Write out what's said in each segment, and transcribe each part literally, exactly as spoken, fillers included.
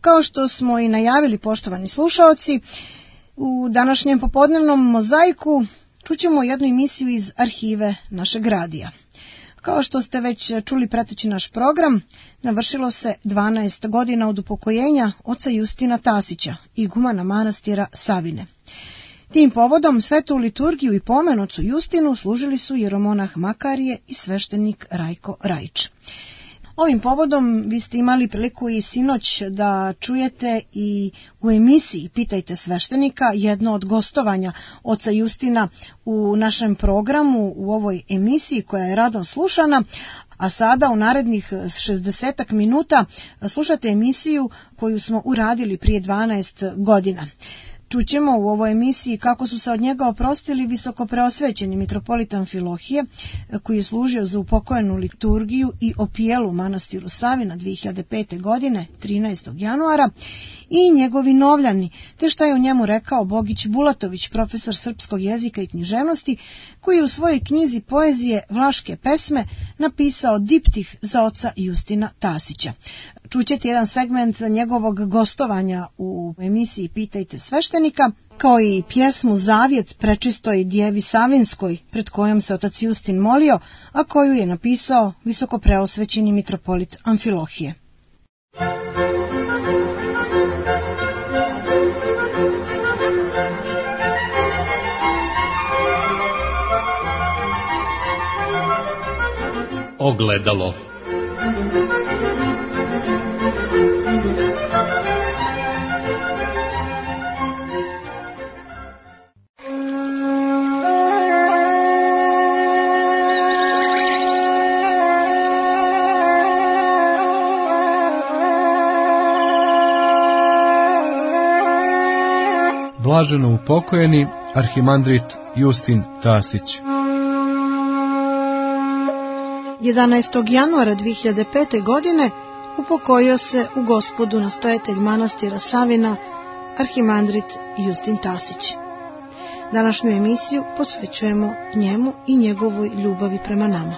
Kao što smo i najavili, poštovani slušaoci, u današnjem popodnevnom mozaiku čućemo jednu emisiju iz arhive našeg radija. Kao što ste već čuli prateći naš program, navršilo se dvanaest godina od upokojenja oca Justina Tasića, igumana manastira Savine. Tim povodom svetu liturgiju i pomen ocu Justinu služili su jeromonah Makarije i sveštenik Rajko Rajić. Ovim povodom vi ste imali priliku i sinoć da čujete i u emisiji Pitajte sveštenika jedno od gostovanja oca Justina u našem programu, u ovoj emisiji koja je radom slušana, a sada u narednih šezdesetak minuta slušate emisiju koju smo uradili prije dvanaest godina. Čućemo u ovoj emisiji kako su se od njega oprostili visoko preosvećeni mitropolit Amfilohije, koji je služio za upokojenu liturgiju i opijelu manastiru Savina dve hiljade pete. godine, trinaestog januara, i njegovi novljani, te šta je o njemu rekao Bogić Bulatović, profesor srpskog jezika i književnosti, koji je u svojoj knjizi poezije Vlaške pesme napisao diptih za oca Justina Tasića. Čućete jedan segment njegovog gostovanja u emisiji Pitajte sveštenika, kao i pjesmu Zavjet prečistoj djevi Savinskoj, pred kojom se otac Justin molio, a koju je napisao visoko preosvećeni mitropolit Amfilohije. Ogledalo. Blaženo upokojeni arhimandrit Justin Tasić. jedanaestog januara dve hiljade pete. godine upokojio se u Gospodu nastojatelj manastira Savina, arhimandrit Justin Tasić. Današnju emisiju posvećujemo njemu i njegovoj ljubavi prema nama.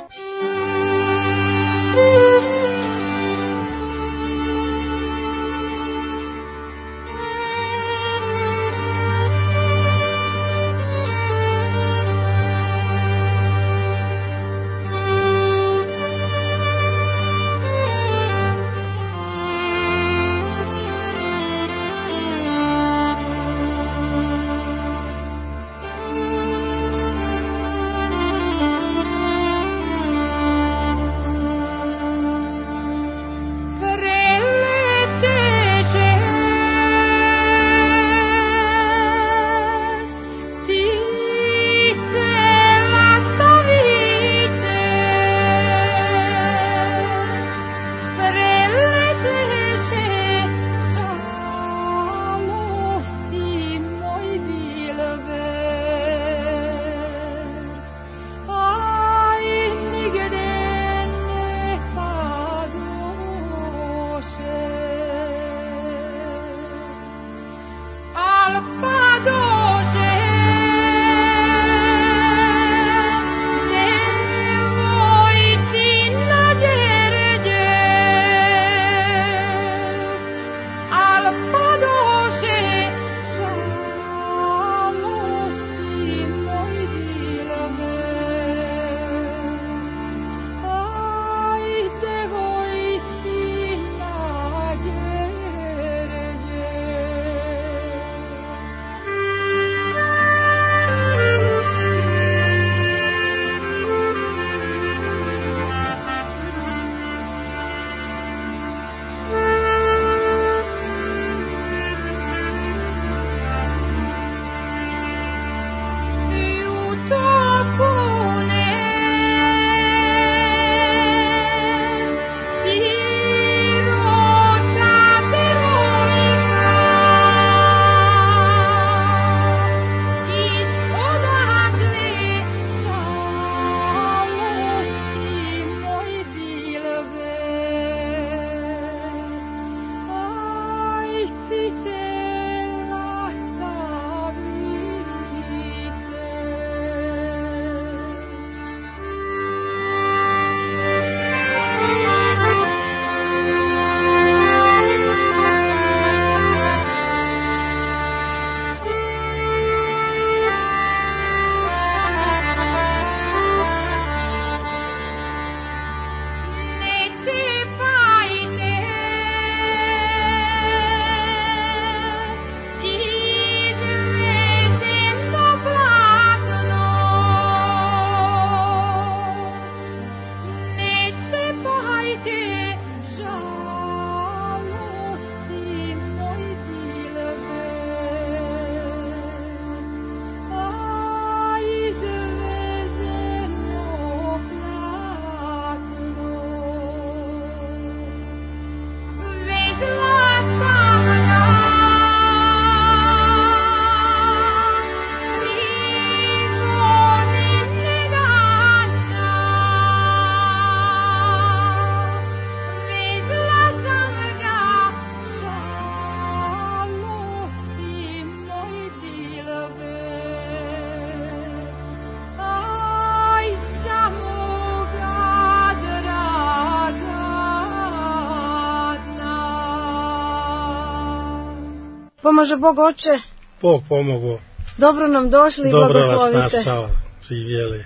Pomaže Bog Oče. Bog pomogo. Dobro nam došli i blagoslovite. Dobro vas našao, živjeli.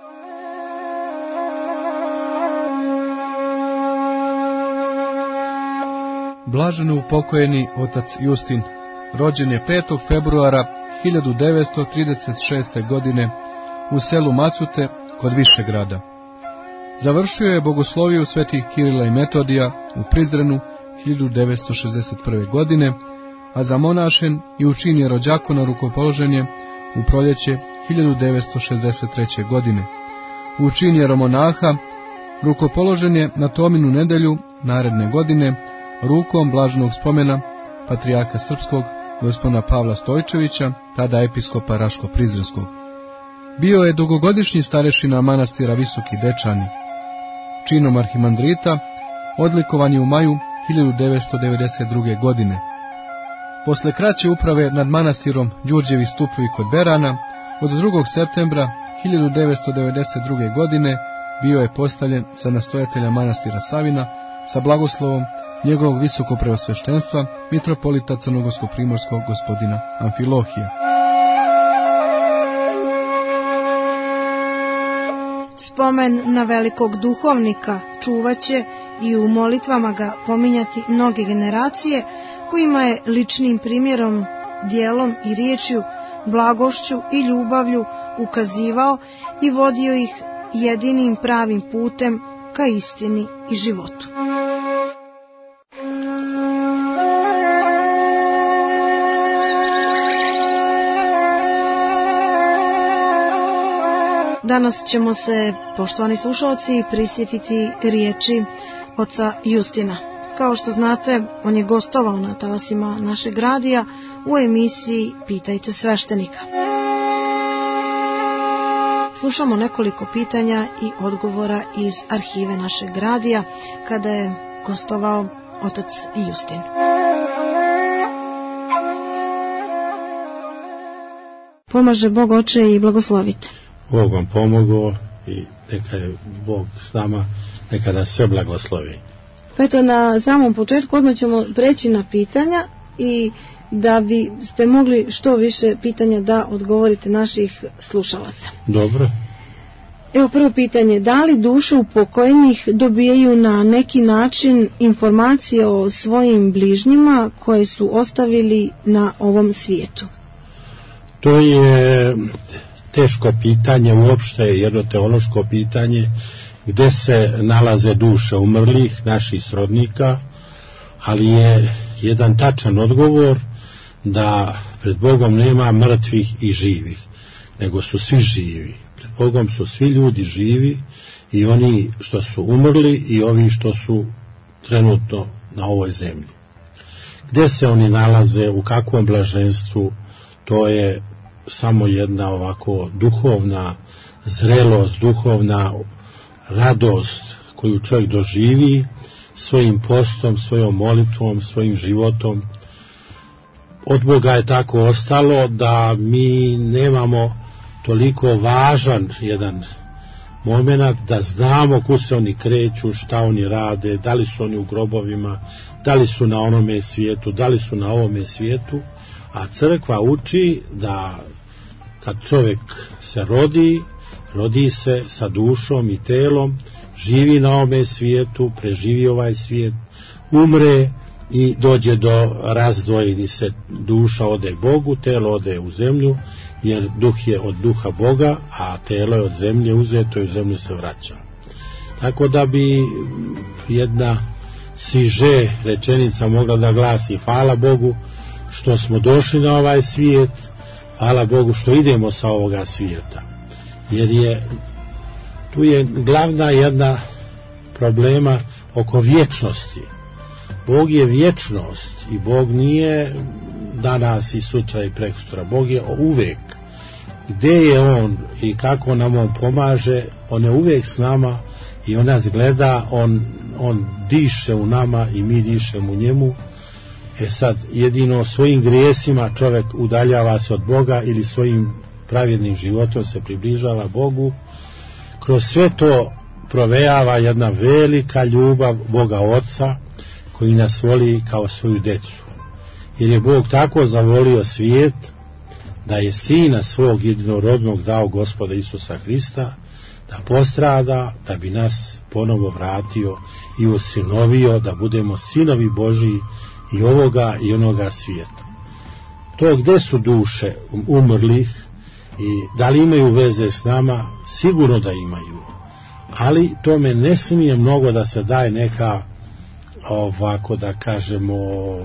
Blaženo upokojeni otac Justin rođen je petog februara hiljadu devetsto trideset šeste. godine u selu Macute kod Višegrada. Završio je bogosloviju svetih Kirila i Metodija u Prizrenu hiljadu devetsto šezdeset prve. godine, a zamonašen i učinjen rođakona rukopoložen je u proljeće hiljadu devetsto šezdeset treće. godine. Učinjen romonaha rukopoložen je na Tominu nedelju naredne godine rukom blaženog spomena patrijarha srpskog gospodina Pavla Stojčevića, tada episkopa Raško-Prizrenskog. Bio je dugogodišnji starešina manastira Visoki Dečani. Činom arhimandrita odlikovan je u maju hiljadu devetsto devedeset druge. godine. Posle kraće uprave nad manastirom Đurđevi stupovi kod Berana, od drugog septembra hiljadu devetsto devedeset druge. godine bio je postavljen za nastojatelja manastira Savina sa blagoslovom njegovog visokopreosveštenstva mitropolita crnogorsko-primorskog gospodina Amfilohija. Spomen na velikog duhovnika čuvaće i u molitvama ga pominjati mnoge generacije, kojima je ličnim primjerom, dijelom i riječju, blagošću i ljubavlju ukazivao i vodio ih jedinim pravim putem ka istini i životu. Danas ćemo se, poštovani slušalci, prisjetiti riječi oca Justina. Kao što znate, on je gostovao na talasima našeg radija u emisiji Pitajte sveštenika. Slušamo nekoliko pitanja i odgovora iz arhive našeg radija kada je gostovao otac Justin. Pomaže Bog Oče i blagoslovite. Bog vam pomogao i neka je Bog s nama, neka nas sve blagoslovi. Pa eto, na samom početku odmah ćemo preći na pitanja i da bi ste mogli što više pitanja da odgovorite naših slušalaca. Dobro. Evo prvo pitanje, da li duše upokojenih dobijaju na neki način informacije o svojim bližnjima koje su ostavili na ovom svijetu? To je teško pitanje, uopšte je jedno teološko pitanje, gde se nalaze duše umrlih, naših srodnika, ali je jedan tačan odgovor da pred Bogom nema mrtvih i živih, nego su svi živi. Pred Bogom su svi ljudi živi, i oni što su umrli i ovi što su trenutno na ovoj zemlji. Gde se oni nalaze, u kakvom blaženstvu, to je samo jedna ovako duhovna zrelost, duhovna radost koju čovjek doživi svojim postom, svojom molitvom, svojim životom. Od Boga je tako ostalo da mi nemamo toliko važan jedan moment da znamo kud se oni kreću, šta oni rade, da li su oni u grobovima, da li su na onome svijetu, da li su na ovome svijetu. A crkva uči da kad čovjek se rodi, rodi se sa dušom i telom, živi na ovome svijetu, preživi ovaj svijet, umre i dođe do razdvojeni se, duša ode Bogu, telo ode u zemlju, jer duh je od duha Boga, a telo je od zemlje uzeto i u zemlju se vraća. Tako da bi jedna siže rečenica mogla da glasi: hvala Bogu što smo došli na ovaj svijet, hvala Bogu što idemo sa ovoga svijeta. Jer je tu je glavna jedna problema oko vječnosti. Bog je vječnost i Bog nije danas i sutra i prekosutra. Bog je uvek. Gde je On i kako nam On pomaže, On je uvek s nama i On nas gleda, On, on diše u nama i mi dišemo u njemu. E sad, jedino svojim grijesima čovjek udaljava se od Boga ili svojim pravednim životom se približava Bogu. Kroz sve to provejava jedna velika ljubav Boga Oca koji nas voli kao svoju decu. jer je Bog tako zavolio svijet da je Sina svog jedinorodnog dao Gospoda Isusa Hrista, da postrada, da bi nas ponovo vratio i usinovio, da budemo sinovi Božji i ovoga i onoga svijeta. To gde su duše umrlih i da li imaju veze s nama, sigurno da imaju, ali tome ne smije mnogo da se daje neka, ovako da kažemo,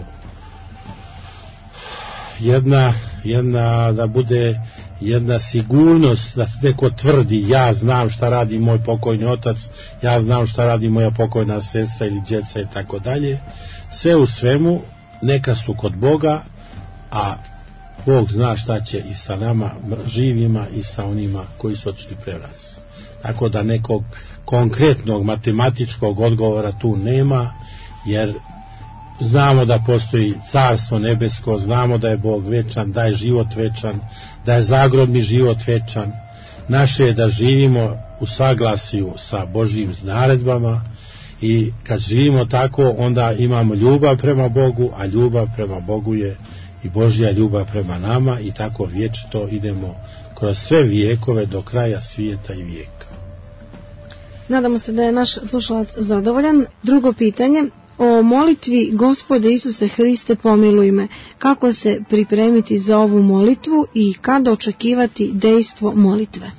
jedna, jedna da bude jedna sigurnost, da neko tvrdi ja znam šta radi moj pokojni otac, ja znam šta radi moja pokojna sestra ili djeca i tako dalje. Sve u svemu neka su kod Boga, a Bog zna šta će i sa nama živima i sa onima koji su otišli pre nas. Tako da nekog konkretnog matematičkog odgovora tu nema, jer znamo da postoji carstvo nebesko, znamo da je Bog večan, da je život večan, da je zagrobni život večan. Naše je da živimo u saglasju sa Božjim naredbama i kad živimo tako, onda imamo ljubav prema Bogu, a ljubav prema Bogu je i Božja ljubav prema nama i tako vječito idemo kroz sve vijekove do kraja svijeta i vijeka. Nadamo se da je naš slušalac zadovoljan. Drugo pitanje, o molitvi Gospode Isuse Hriste pomiluj me. Kako se pripremiti za ovu molitvu i kada očekivati dejstvo molitve?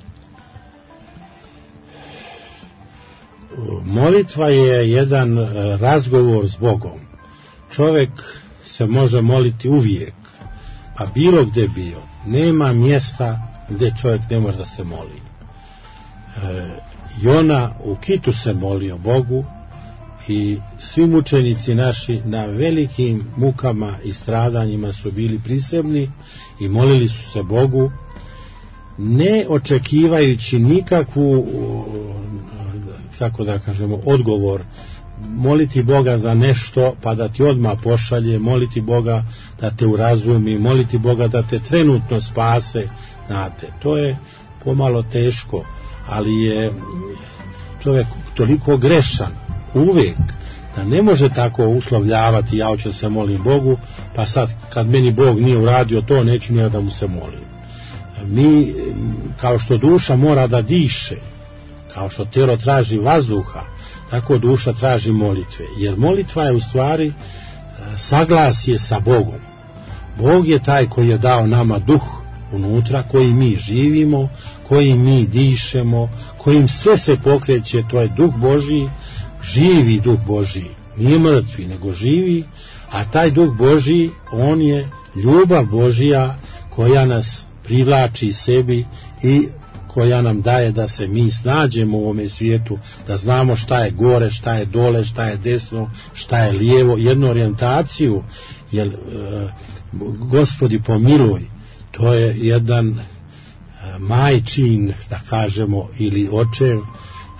Molitva je jedan razgovor s Bogom. Čovjek se može moliti uvijek, a bilo gdje bio. Nema mjesta gdje čovjek ne može da se moli. E, Jona u Kitu se molio Bogu i svi mučenici naši na velikim mukama i stradanjima su bili prisebni i molili su se Bogu, ne očekivajući nikakvu, kako da kažemo, odgovor. Moliti Boga za nešto pa da ti odmah pošalje, moliti Boga da te urazumi, moliti Boga da te trenutno spase, znate, to je pomalo teško, ali je čovjek toliko grešan uvijek da ne može tako uslovljavati, ja hoću da se molim Bogu, pa sad kad meni Bog nije uradio to, neću nija da mu se molim. Mi, kao što duša mora da diše, kao što telo traži vazduha, tako duša traži molitve, jer molitva je u stvari saglasje sa Bogom. Bog je taj koji je dao nama duh unutra, koji mi živimo, koji mi dišemo, kojim sve se pokreće, to je duh Božji, živi duh Božji, nije mrtvi, nego živi, a taj duh Božji, on je ljubav Božja koja nas privlači sebi i koja nam daje da se mi snađemo u ovome svijetu, da znamo šta je gore, šta je dole, šta je desno, šta je lijevo, jednu orijentaciju, jer e, Gospodi pomiluj, to je jedan e, majčin, da kažemo, ili očev e,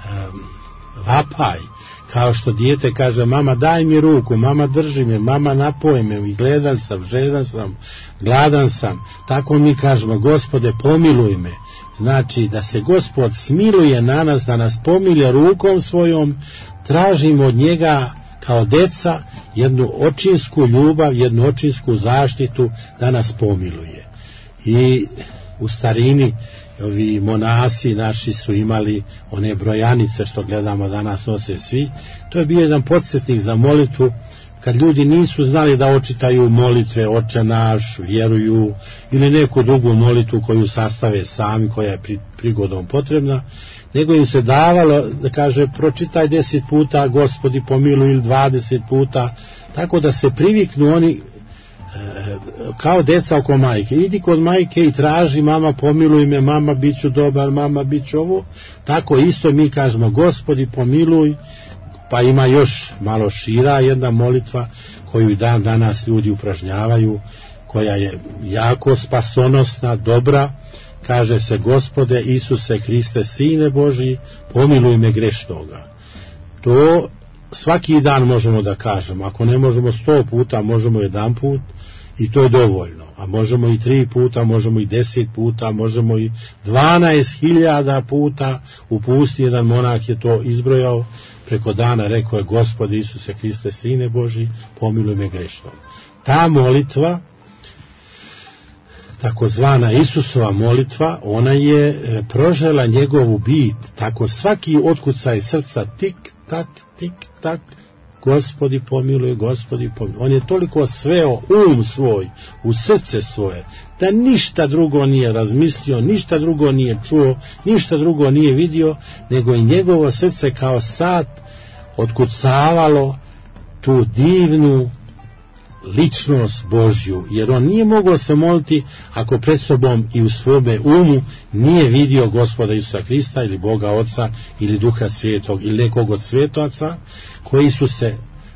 vapaj, kao što dijete kaže mama daj mi ruku, mama drži me, mama napoj me, i gledan sam, žedan sam, gladan sam, tako mi kažemo Gospode pomiluj me. Znači da se Gospod smiluje na nas, da nas pomilje rukom svojom, tražimo od njega kao deca jednu očinsku ljubav, jednu očinsku zaštitu da nas pomiluje. I u starini ovi monasi naši su imali one brojanice što gledamo danas nose svi, to je bio jedan podsjetnik za molitvu, kad ljudi nisu znali da očitaju molitve Oče naš, vjeruju ili neku drugu molitvu koju sastave sami, koja je pri, prigodom potrebna, nego im se davalo da kaže pročitaj deset puta Gospodi pomiluj ili dvadeset puta, tako da se priviknu oni e, kao deca oko majke. Idi kod majke i traži mama pomiluj me, mama bit ću dobar, mama bit ću ovo. Tako isto mi kažemo Gospodi pomiluj. Pa ima još malo šira jedna molitva koju i dan danas ljudi upražnjavaju, koja je jako spasonosna, dobra. Kaže se Gospode Isuse Hriste, Sine Božji, pomiluj me grešnoga. To svaki dan možemo da kažemo, ako ne možemo sto puta, možemo jedan put i to je dovoljno. A možemo i tri puta, možemo i deset puta, možemo i dvanaest hiljada puta. U pusti jedan monah je to izbrojao preko dana, rekao je: Gospode Isuse Hriste, Sine Boži, pomiluj me grešnom. Ta molitva, takozvana Isusova molitva, ona je prožela njegovu bit, tako svaki otkucaj srca, tik tak, tik tak, Gospodi pomiluj, Gospodi pomiluj. On je toliko sveo um svoj u srce svoje, da ništa drugo nije razmislio, ništa drugo nije čuo, ništa drugo nije vidio, nego i njegovo srce kao sat otkucavalo tu divnu ličnost Božju, jer on nije mogao se moliti ako pred sobom i u svome umu nije vidio Gospoda Isusa Hrista ili Boga Oca ili Duha Svetog ili nekog od svetovaca koji su se,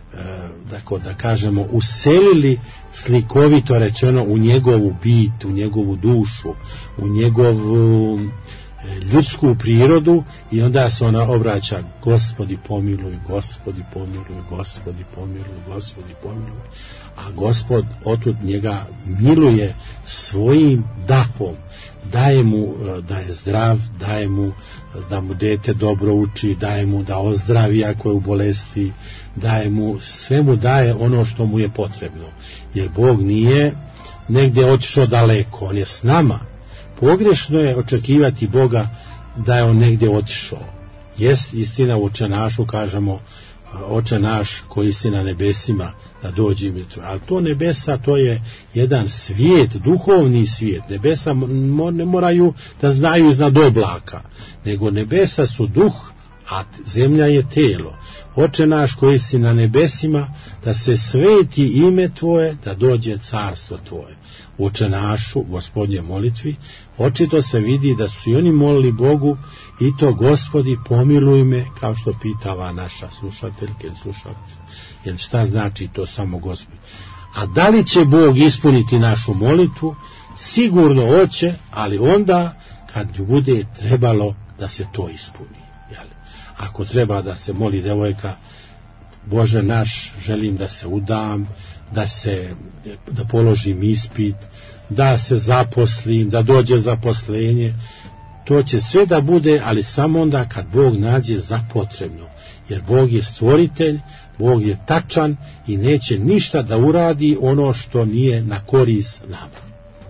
tako da kažemo, uselili, slikovito rečeno, u njegovu bit, u njegovu dušu, u njegovu ljudsku prirodu, i onda se ona obraća: Gospodi pomiluj, Gospodi pomiluj, Gospodi pomiluj, Gospodi pomiluj. A Gospod otud njega miluje svojim dahom, daje mu da je zdrav, daje mu da mu dete dobro uči, daje mu da ozdravi ako je u bolesti, daje mu, sve mu daje ono što mu je potrebno, jer Bog nije negdje otišao daleko, on je s nama. Pogrešno je očekivati Boga da je on negdje otišao. Jest istina, u Oče našu kažemo: Oče naš koji si na nebesima, da dođi mi to. Ali to nebesa, to je jedan svijet, duhovni svijet. Nebesa ne moraju da znaju iznad oblaka, nego nebesa su duh, a zemlja je telo. Oče naš koji si na nebesima, da se sveti ime tvoje, da dođe carstvo tvoje. U Oče našu, Gospodnje molitvi, očito se vidi da su i oni molili Bogu i to: Gospodi pomiluj me, kao što pitava naša slušateljka ili slušateljka. Jer šta znači to samo Gospod? A da li će Bog ispuniti našu molitvu? Sigurno hoće, ali onda kad bude trebalo da se to ispuni. Jel? Ako treba da se moli devojka: Bože naš, želim da se udam, da se da položim ispit, da se zaposlim, da dođe zaposlenje, to će sve da bude, ali samo onda kad Bog nađe za potrebno, jer Bog je stvoritelj, Bog je tačan i neće ništa da uradi ono što nije na korist nama.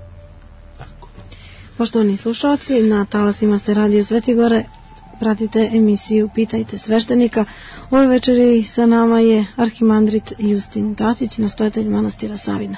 Tako. Poštovani slušalci, na talasima ste Radio Svetigore, pratite emisiju Pitajte sveštenika. Ove večeri sa nama je arhimandrit Justin Tasić, nastojatelj manastira Savina.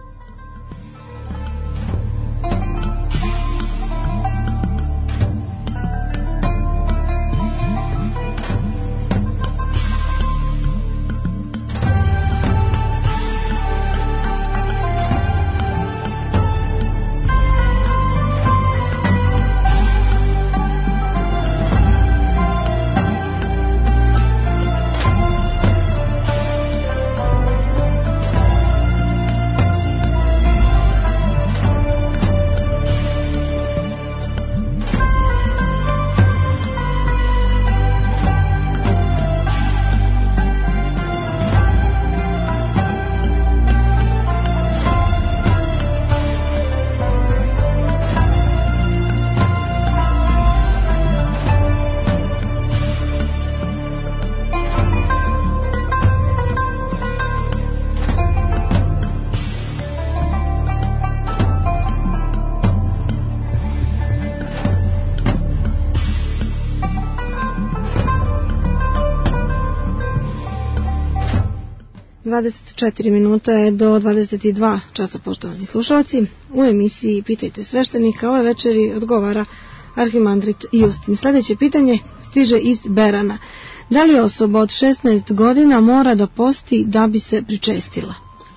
dvadeset četiri minuta je do dvadeset dva časa, poštovani slušalci. U emisiji Pitajte sveštenika ove večeri odgovara arhimandrit Justin. Sljedeće pitanje stiže iz Berana. Da li osoba od šesnaest godina mora da posti da bi se pričestila?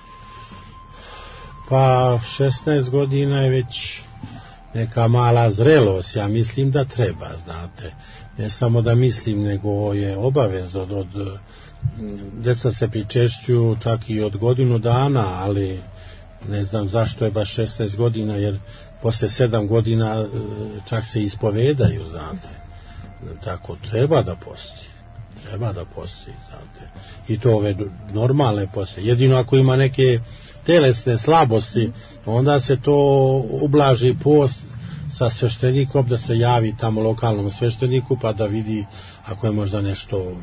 Pa šesnaest godina je već neka mala zrelost. Ja mislim da treba, znate. Ne samo da mislim, nego je obavezno od, od deca se pričešćuju čak i od godinu dana, ali ne znam zašto je baš šesnaest godina, jer posle sedam godina čak se ispovedaju, znate. Tako treba da posti. Treba da postoji, znate. I to ove normalne postoje. Jedino ako ima neke telesne slabosti, onda se to ublaži post sa sveštenikom, da se javi tamo lokalnom svešteniku, pa da vidi ako je možda nešto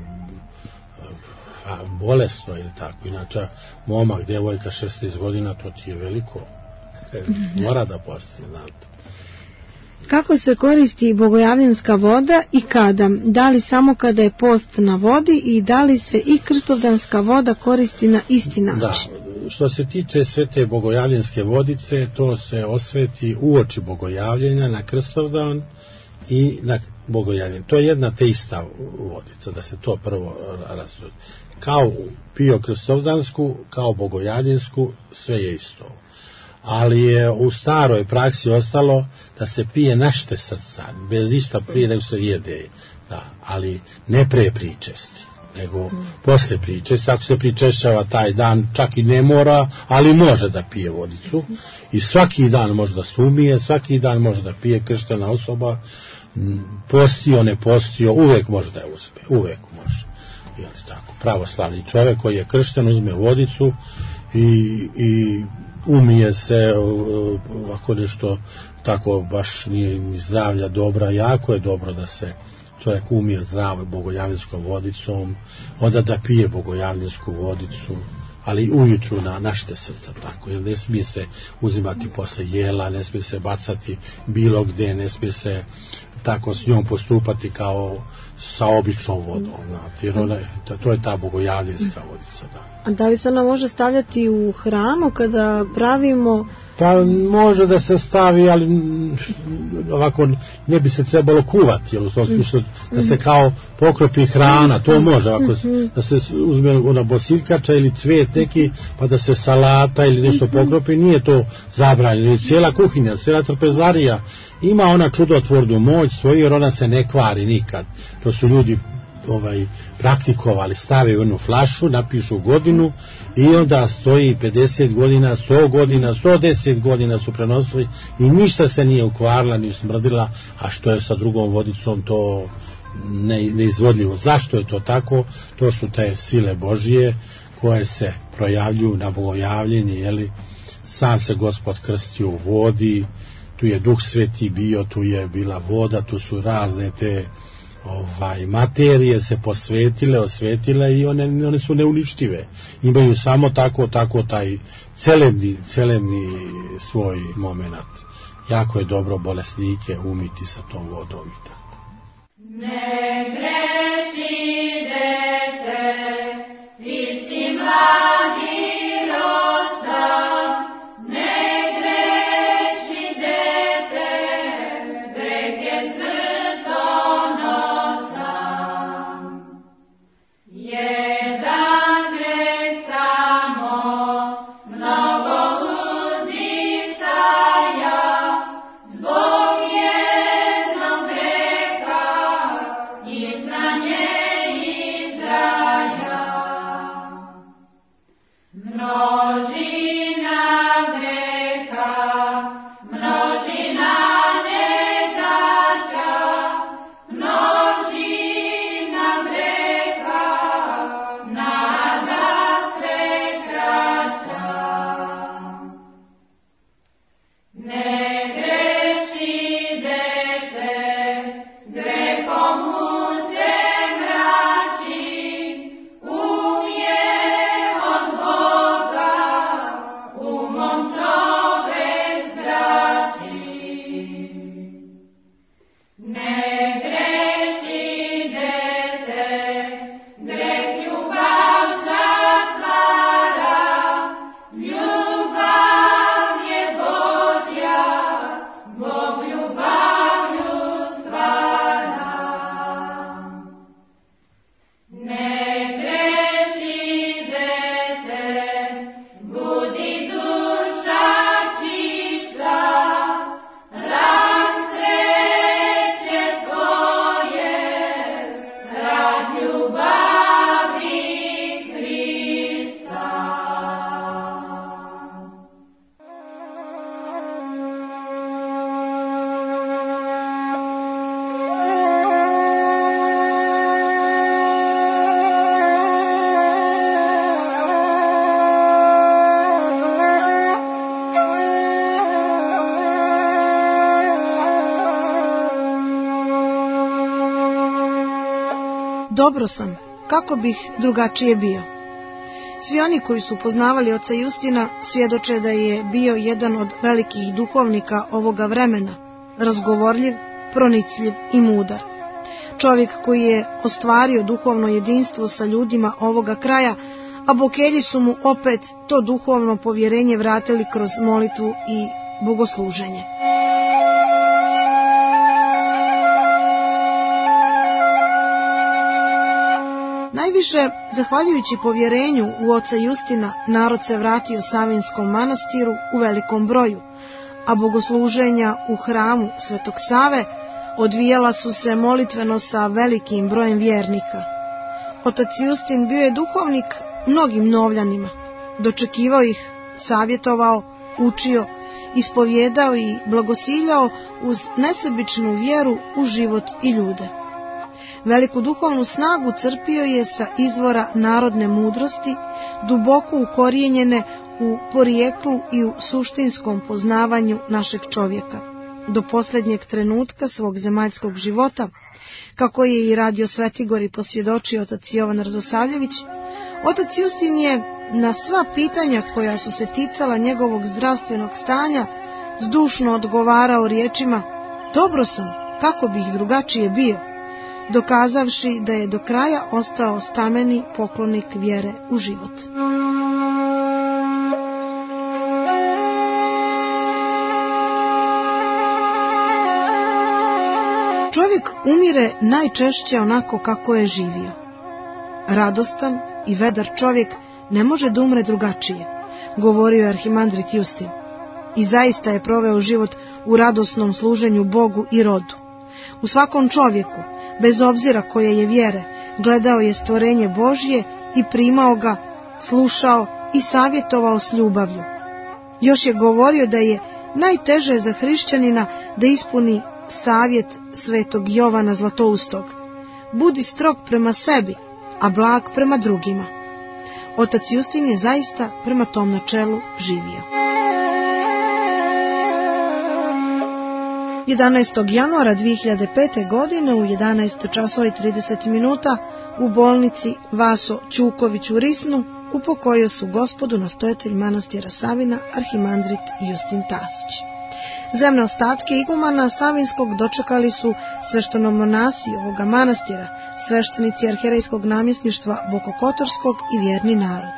bolesno ili tako. Inače, momak, djevojka, šesnaest godina, to ti je veliko. Mora da postoji, znate. Kako se koristi bogojavljanska voda i kada? Da li samo kada je post na vodi i da li se i krstovdanska voda koristi na isti način? Da, što se tiče svete bogojavljanske vodice, to se osveti uoči bogojavljenja na krstovdan i na bogojavljenje. To je jedna te ista vodica, da se to prvo razvodi. Kao pio krstovdansku, kao bogojavljensku, sve je isto. Ali je u staroj praksi ostalo da se pije našte srca, bez išta prije nego se jede, da, ali ne pre pričesti, nego mm. posle pričesti. Ako se pričešćava taj dan, čak i ne mora, ali može da pije vodicu i svaki dan može da se umije, svaki dan može da pije krštena osoba, postio, ne postio, uvek može da je uzme, uvek može. Jel tako? Pravoslavni čovjek koji je kršten uzme vodicu i, i umije se, ako nešto tako baš nije ni zdravlja dobra, jako je dobro da se čovjek umije zdravo bogojavljanskom vodicom, onda da pije bogojavljansku vodicu, ali ujutru na našte srca, tako, jer ne smije se uzimati posle jela, ne smije se bacati bilo gde, ne smije se tako s njom postupati kao sa običnom vodom, znate, jer ona, to je ta bogojavljanska vodica, da. A da li se ona može stavljati u hranu kada pravimo? Pa može da se stavi, ali ovako ne bi se trebalo kuvati, jel, u tom smislu da se kao pokropi hrana, to može, ovako, da se uzme ona bosiljkača ili cvijet neki, pa da se salata ili nešto pokropi, nije to zabranjeno. Cijela kuhinja, cijela trpezarija ima ona čudotvornu moć svoju, jer ona se ne kvari nikad. To su ljudi ovaj praktikovali, stave u jednu flašu, napišu godinu i onda stoji pedeset godina, sto godina, sto deset godina su prenosili i ništa se nije ukvarila ni smrdila, a što je sa drugom vodicom to ne, neizvodljivo. Zašto je to tako? To su te sile Božije koje se projavljuju na bogojavljenje, jeli, sam se Gospod krstio u vodi, tu je Duh Sveti bio, tu je bila voda, tu su razne te ovaj, materije se posvetile, osvetile i one, one su neuništive. Imaju samo tako, tako taj celemni, celemni svoj moment. Jako je dobro bolesnike umiti sa tom vodom i tako. Ne greši dete, ti si mladi rosta, ne greši dete, greh je smrtonosan. Jedan greh samo, mnogo uzdisaja, zbog jednog greha izgnanje Izraja. Množina greha, množina nedaća, množina greha, nada sve kraća. Ne greši dete, grehom mu se mrači, umje od Boga, umom čovek zrači. Ne greši dete, greh ljubav zatvara, ljubav je Božja, Bog ljubavlju stvara. Ne greši dete, budi duša dobro sam, kako bih drugačije bio. Svi oni koji su poznavali oca Justina svjedoče da je bio jedan od velikih duhovnika ovoga vremena, razgovorljiv, pronicljiv i mudar. Čovjek koji je ostvario duhovno jedinstvo sa ljudima ovoga kraja, a Bokelji su mu opet to duhovno povjerenje vratili kroz molitvu i bogosluženje. Najviše, zahvaljujući povjerenju u oca Justina, narod se vratio Savinskom manastiru u velikom broju, a bogosluženja u hramu Svetog Save odvijala su se molitveno sa velikim brojem vjernika. Otac Justin bio je duhovnik mnogim novljanima, dočekivao ih, savjetovao, učio, ispovjedao i blagosiljao uz nesebičnu vjeru u život i ljude. Veliku duhovnu snagu crpio je sa izvora narodne mudrosti, duboko ukorijenjene u porijeklu i u suštinskom poznavanju našeg čovjeka. Do posljednjeg trenutka svog zemaljskog života, kako je i radio Svetigor i posvjedočio otac Jovan Radosavljević, otac Justin je na sva pitanja koja su se ticala njegovog zdravstvenog stanja zdušno odgovarao riječima: dobro sam, kako bih drugačije bio, dokazavši da je do kraja ostao stameni poklonik vjere u život. Čovjek umire najčešće onako kako je živio. Radostan i vedar čovjek ne može da umre drugačije, govorio je arhimandrit Justin. I zaista je proveo život u radosnom služenju Bogu i rodu. U svakom čovjeku, bez obzira koje je vjere, gledao je stvorenje Božje i primao ga, slušao i savjetovao s ljubavlju. Još je govorio da je najteže za hrišćanina da ispuni savjet svetog Jovana Zlatoustog: budi strog prema sebi, a blag prema drugima. Otac Justin je zaista prema tom načelu živio. jedanaestog januara dvije hiljade pete. godine u jedanaest časova i trideset minuta u bolnici Vaso Ćuković u Risnu upokojio su Gospodu nastojatelj manastira Savina arhimandrit Justin Tasić. Zemne ostatke igumana Savinskog dočekali su sveštenomonasi ovoga manastira, sveštenici arhijerejskog namjesništva Bokokotorskog i vjerni narod.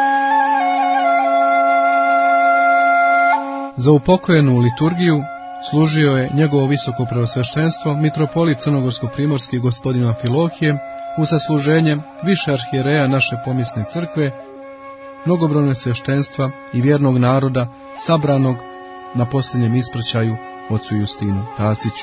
Za upokojenu liturgiju služio je njegovo visoko preosveštenstvo mitropolit crnogorsko-primorski gospodin Amfilohije u sasluženje više arhijereja naše pomjesne crkve, mnogobrojne sveštenstva i vjernog naroda sabranog na posljednjem ispraćaju ocu Justinu Tasiću.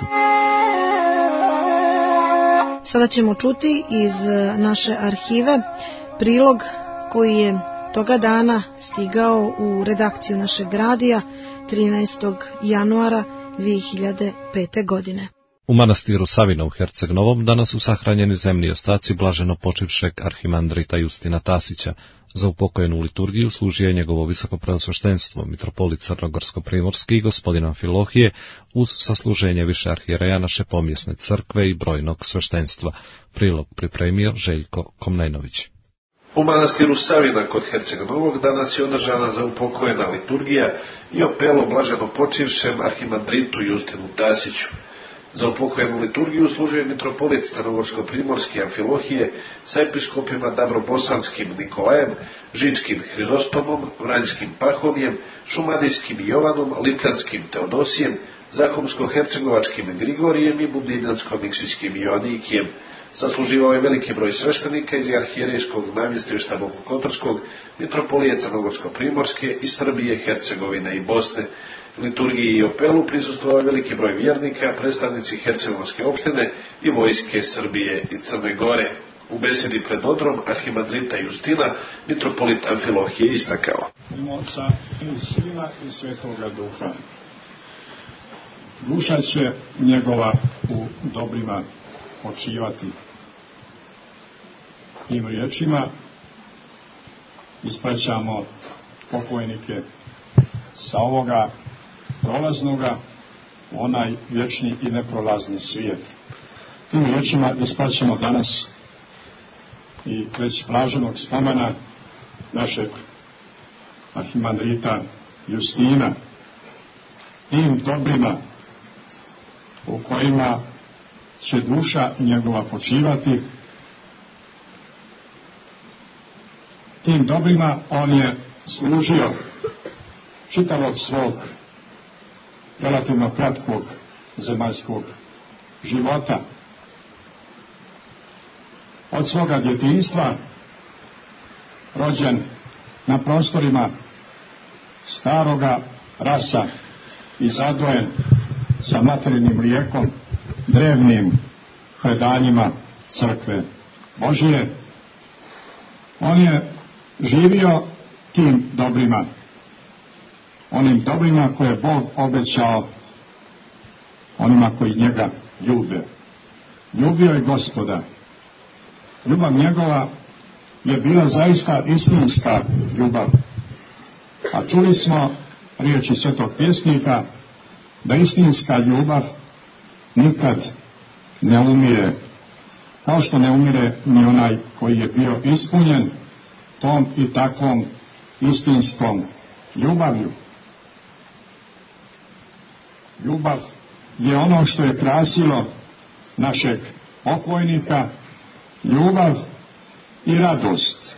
Sada ćemo čuti iz naše arhive prilog koji je toga dana stigao u redakciju našeg radija trinaestog januara dvije hiljade pete. godine. U manastiru Savina u Herceg Novom danas su sahranjeni zemni ostaci blaženo počivšeg arhimandrita Justina Tasića. Za upokojenu liturgiju služio je njegovo visoko preosveštenstvo, mitropolit crnogorsko-primorski i gospodin Amfilohije, uz sasluženje više arhijereja naše pomjesne crkve i brojnog sveštenstva. Prilog pripremio Željko Komnenović. U manastiru Savina kod Herceg Novog danas je održana za upokojena liturgija i opelo blaženo počivšem arhimandritu Justinu Tasiću. Za upokojenu liturgiju služio je mitropolit crnogorsko-primorski Amfilohije sa episkopima Dabrobosanskim Nikolajem, Žičkim Hrizostomom, Vranjskim Pahomjem, Šumadijskim Jovanom, Lipljanskim Teodosijem, Zahumsko-hercegovačkim Grigorijem i Budinjansko-mikšićkim Joanikijem. Sasluživao je veliki broj sveštenika iz arhijerejskog namjesništva Bokokotorskog, mitropolije crnogorsko-primorske i Srbije, Hercegovine i Bosne. Liturgiji i opelu prisustvovao je veliki broj vjernika, predstavnici hercegovske opštine i vojske Srbije i Crne Gore. U besedi pred odrom arhimandrita Justina mitropolit Amfilohije istakao: Ime Oca i Sina i Svetoga Duha. Duša će njegova u dobrima počivati. Tim riječima ispraćamo pokojnike sa ovoga prolaznoga u onaj vječni i neprolazni svijet. Tim riječima ispraćamo danas i već blaženog spomena našeg arhimandrita Justina, tim dobrima u kojima će duša njegova počivati, tim dobrima on je služio čitavog svog relativno kratkog zemaljskog života. Od svoga djetinjstva, rođen na prostorima staroga rasa i zadojen sa materinim mlijekom, drevnim predanjima crkve Božije, on je živio tim dobrima, onim dobrima koje je Bog obećao onima koji njega ljube. Ljubio je Gospoda. Ljubav njegova je bila zaista istinska ljubav. A čuli smo riječi svetog pjesnika da istinska ljubav nikad ne umire, kao što ne umire ni onaj koji je bio ispunjen tom i takvom istinskom ljubavlju. Ljubav je ono što je krasilo našeg pokojnika, ljubav i radost.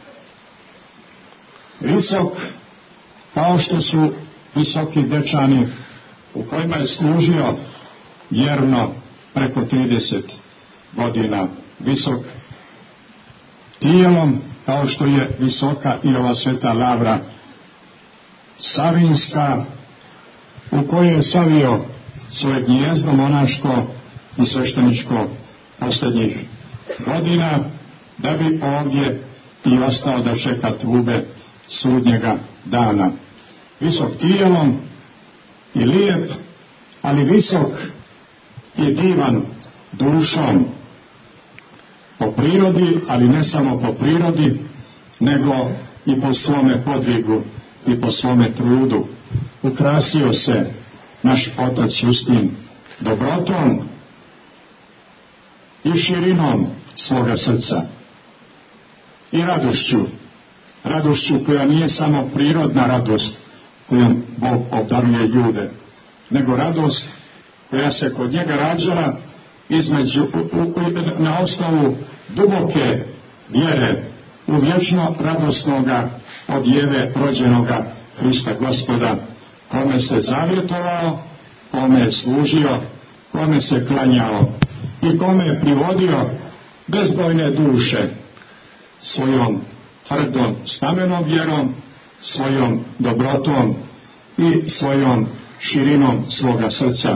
Visok, kao što su visoki dečani u kojima je služio vjerno preko trideset godina, visok tijelom, kao što je visoka i ova sveta Lavra Savinska, u kojoj je savio svoje gnijezdo monaško i svešteničko posljednjih godina, da bi ovdje i ostao da čeka trube sudnjega dana. Visok tijelom i lijep, ali visok i divan dušom, po prirodi, ali ne samo po prirodi, nego i po svome podvigu i po svome trudu. Ukrasio se naš otac Justin dobrotom i širinom svoga srca i radošću, radošću koja nije samo prirodna radost kojom Bog obdaruje ljude, nego radost koja se kod njega rađala između, u, u, na osnovu duboke vjere u vječno radosnoga od Jeve rođenoga Hrista Gospoda, kome se zavjetovao, kome je služio, kome se klanjao i kome je privodio bezbrojne duše svojom tvrdom stamenom vjerom, svojom dobrotom i svojom širinom svoga srca.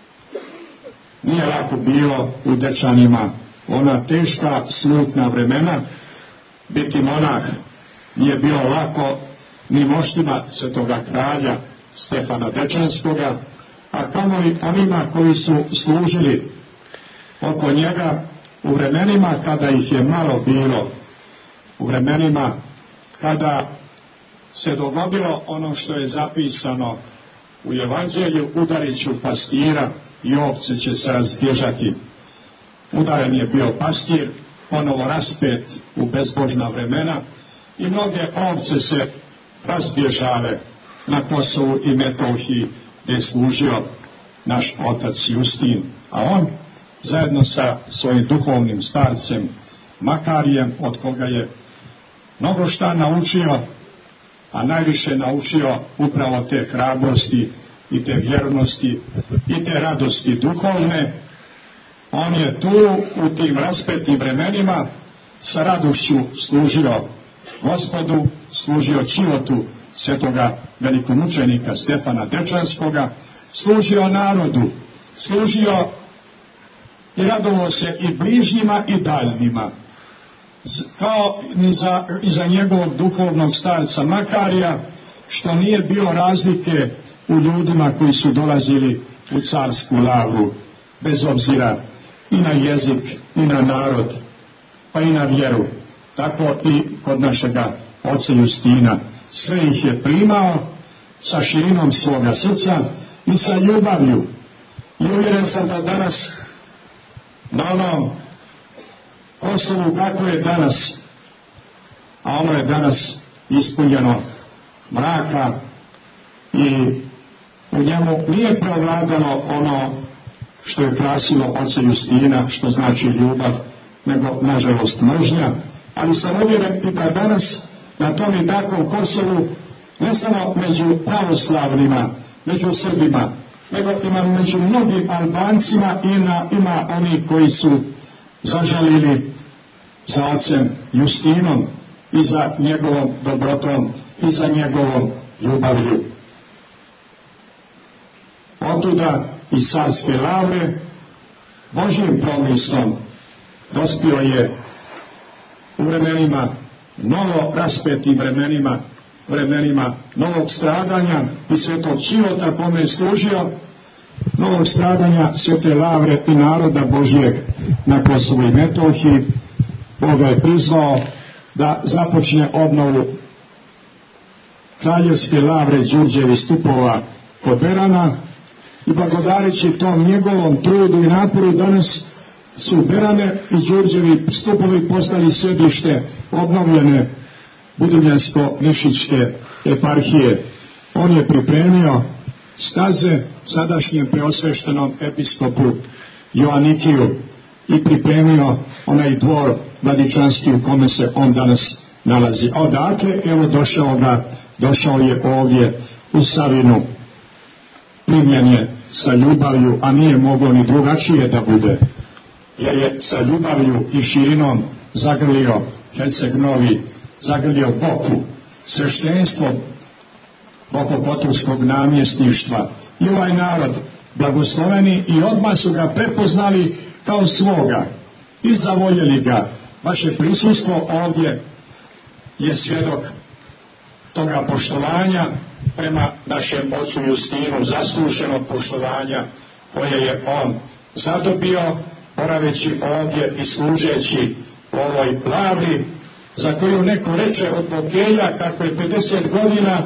Nije lako bilo u Dečanima ona teška smutna vremena, biti monah nije bilo lako ni moštima svetoga kralja Stefana Dečanskoga, a kamoli onima koji su služili oko njega u vremenima kada ih je malo bilo, u vremenima kada se dogodilo ono što je zapisano u Evanđelju: udarit ću pastira i ovce će se razbježati. Udaren je bio pastir, ponovo raspet u bezbožna vremena, i mnoge ovce se razbježale na Kosovu i Metohiji, gdje je služio naš otac Justin, a on zajedno sa svojim duhovnim starcem Makarijem, od koga je mnogo šta naučio, a najviše naučio upravo te hrabrosti i te vjernosti i te radosti duhovne, on je tu u tim raspetim vremenima sa radošću služio Gospodu, služio životu svetoga velikomučenika Stefana Dečanskoga, služio narodu, služio i radovao se i bližnjima i daljnjima, kao i za, i za njegovog duhovnog starca Makarija, što nije bilo razlike u ljudima koji su dolazili u carsku lavru, bez obzira i na jezik, i na narod, pa i na vjeru. Tako i kod našega oca Justina. Sve ih je primao sa širinom svoga srca i sa ljubavlju. I uvjeren sam da danas na onom Kosovu kako je danas a ono je danas ispunjeno mraka i u njemu nije prevladalo ono što je krasilo oca Justina, što znači ljubav, nego nažalost mržnja, ali sam uvjeren i da danas na tom i takvom Kosovu ne samo među pravoslavnima, među Srbima, nego ima među mnogim Albancima i na, ima oni koji su zažalili za ocem Justinom i za njegovom dobrotom i za njegovom ljubavlju. Otuda iz Savske lavre Božjim promislom dospio je u vremenima, novo raspetim vremenima, vremenima novog stradanja i svetog života kome je služio, novog stradanja Svete lavre i naroda Božjeg na Kosovu i Metohiji. Bog ga je prizvao da započne obnovu kraljevske lavre Đurđevi stupova kod Berana i blagodareći tom njegovom trudu i naporu danas su Berane i Đurđevi stupovi postali središte obnovljene Budimljansko-Nišićke eparhije. On je pripremio staze sadašnjem preosveštenom episkopu Joanikiju i pripremio onaj dvor vladičanski u kome se on danas nalazi. A odakle, evo došao ga, došao je ovdje u Savinu. Primljen je sa ljubavlju, a nije moglo ni drugačije da bude, jer je sa ljubavlju i širinom zagrlio Herceg Novi, zagrlio Boku, sveštenstvo Bokokotorskog namjesništva i ovaj narod blagosloveni, i odmah su ga prepoznali kao svoga i zavoljeli ga. Vaše prisustvo ovdje je svjedok toga poštovanja prema našem ocu Justinu, zasluženog poštovanja koje je on zadobio boraveći ovdje i služeći u ovoj lavri, za koju neko reče od Bokelja kako je pedeset godina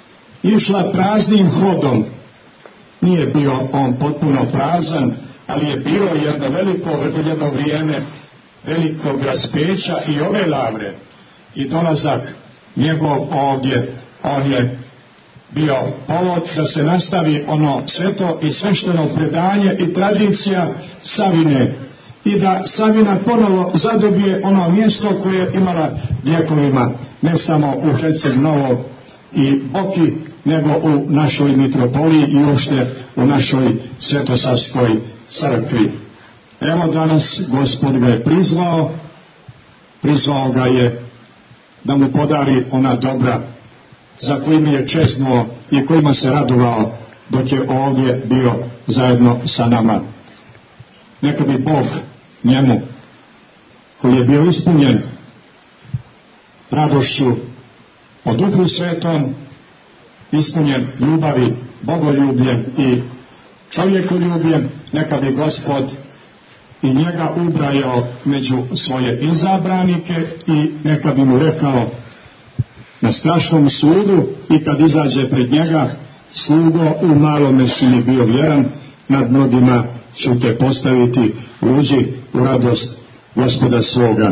išla praznim hodom. Nije bio on potpuno prazan, ali je bilo jedno veliko, jedno vrijeme velikog raspeća i ove lavre i dolazak njegov ovdje, on je bio povod da se nastavi ono sveto i svešteno predanje i tradicija Savine i da Savina ponovo zadobije ono mjesto koje je imala vjekovima, ne samo u Herceg Novom i Boki, nego u našoj mitropoliji i uopšte u našoj svetosavskoj crkvi. Evo danas Gospod ga je prizvao, prizvao ga je da mu podari ona dobra za kojim je čeznuo i kojima se radovao dok je ovdje bio zajedno sa nama. Neka bi Bog njemu, koji je bio ispunjen radošću o Duhu Svetom, ispunjen ljubavi, bogoljubljem i čovjekoljubljem, neka bi Gospod i njega ubrajao među svoje izabranike i neka bi mu rekao na strašnom sudu i kad izađe pred njega: slugo, u malome si mi bio vjeran, nad mnogima ću te postaviti, uđi u radost Gospoda svoga.